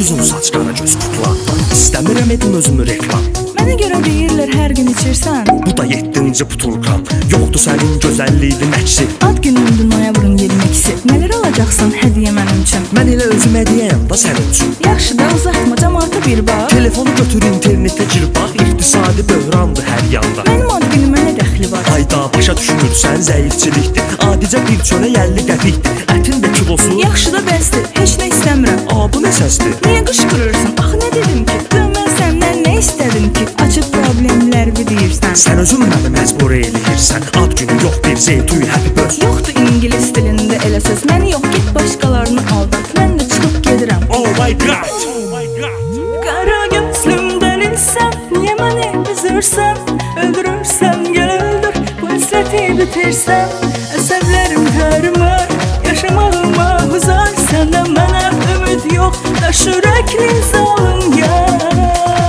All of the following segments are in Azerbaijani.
Uzun saç, qara göz, kukla. İstəmirəm edim özümü reklam. Mənə görə deyirlər hər gün içirsən. Bu da 7-ci butulkam. Yoxdur sənin gözəlliyinin əksi. Ad günümdür noyabrın 22-si. Nələr alacaqsan hədiyyə mənim üçün? Mən elə özüm hədiyyəyəm da sənin üçün. Yaxşı da uzatma, cəmaata bir bax. Telefonu götür, internetə gir bax. İqtisadi böhrandır hər yanda. Mənim ad günümə nə dəxli var? Ayda başa düşmürsən zəifçilikdir. Adicə bir çölə 50 qəpikdir. Ətin də kilosu. Yaxşı da bəsdir, heç nə istəmirəm. Bu nə səsdir? Niyə qışqırırsan? Axı nə dedim ki? Mən səndən nə istədim ki? Açıq problemlər bilirsən. Sən özün məni məcbur eləyirsən. Ad günü yox bir zeytuy, happy birthday. Yoxdur ingilis dilində elə söz. Məni yox, get başqalarını aldat. Mən də çıxıb gedirəm. Oh my god, oh my god. Qara gözlüm dəlilsən, niyə məni üzürsən? Öldürürsən, gəl öldür, bu həsrəti bitirsən. Əsəblərim tərmər, yaşamağıma uzar. Səndən mənə ümid yox, daş ürəkli zalım yar.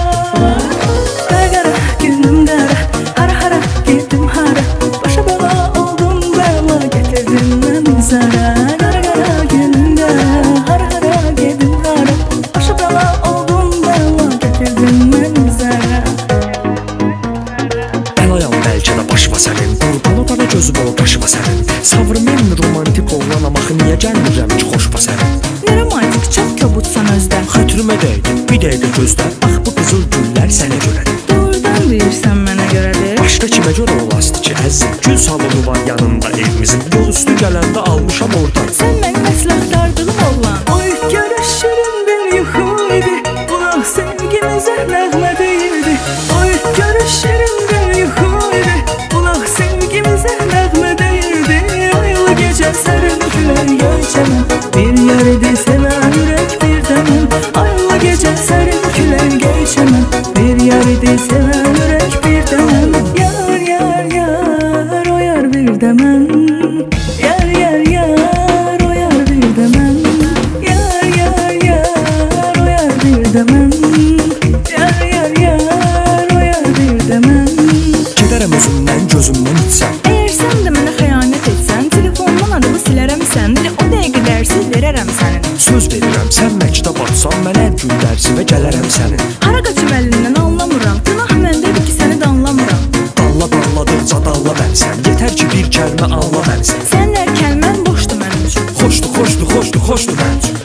Qara günüm qara, hara getdim hara. Başa bəla oldum, bəla gətirdim mən zara. Qara günüm qara, hara getdim hara. Başa bəla oldum, bəla gətirdim mən zara. Bəlayam bəlkə də başıma sənin. Qurban odana gözü bol qaşıma sənin. Savrım mən romantik oğlanam, axı niyə gəlmirəm ki xoşba sənin? Nə romantik, çox kobudsan özdən. Xətrimə dəydi, bir dəqiqə gözlə. Bax bu qızıl güllər sənə görədir. Doğrudan deyirsən mənə görədir. Başqa kimə görə olasdı ki, əzizim? Gül salonu var yanında evimizin. Yol üstü gələndə almışam oradan. Sən mənim məsləhətdardığım oğlan. Oy görüşürüm bir yuxuydu, qulaq sevgimizə nəğmə deyildi. Oy görüşürüm bir yuxuydu, qulaq sevgimizə nəğmə deyildi. Aylı gecə sərin külək göyçəmən, bir yərdə sevən ürək bir dəmən. Aylı gecə sərin külək göyçəmən, bir yərdə sevən ürək bir dəmən. Yar yar yar, o yar bir dəmən. Yar yar yar, o yar bir dəmən. Yar yar yar, o yar bir dəmən. Yar yar yar, o yar bir dəmən. Gedərəm özümdən, gözümdən içsəm. Əgər sən də mənə xəyanət etsən, telefondan adımı silərəm sən. Elə o dəqiqə dərsi verərəm sənin. Söz verirəm, sən məktəb atsan, mən hər gün dərsimə gələrəm sənin. Hara qaçıb əlindən anlamıram. Günah məndədir ki, səni danlamıram. Danladıqca dalla bənsən. Yetər ki bir kəlmə anla bənsən. Sənin hər kəlmən boşdur mənim üçün. Xoşdur mənim üçün.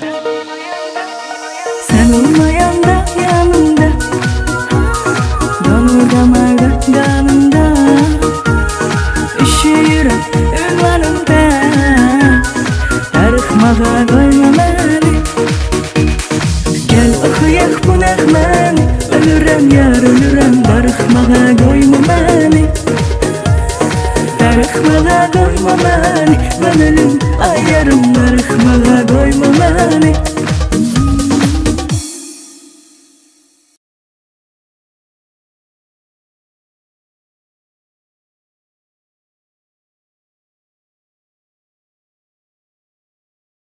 Sən olmayanda yanımda, donur damarda qanımda. Üşüyürəm ünvanımda, darıxmağa qoyma məni. Gəl oxuyaq bu nəğməni, ölürəm yar ölürəm, darıxmağa qoyma məni. Darıxmağa qoyma məni, mən ölüm ayarım, darıxmağa qoyma məni.